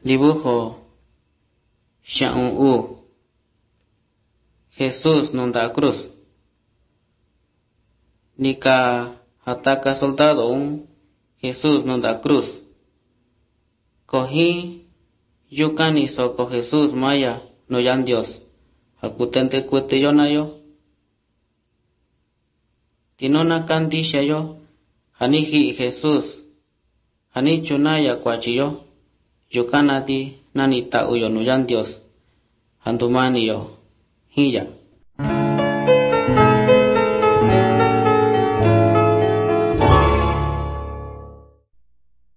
Dibujo Sha'un Jesús nunda cruz. Nika hataka soldado Jesús nunda cruz. Cojí yukani soko Jesús maya no yan Dios. Hakutente kuete yonayo. Tinona kandisha yo. Haniji Jesús. Hani chunaya kwachiyo. Yukanati nanita uyo no yan Dios. Handumani yo. Hiya.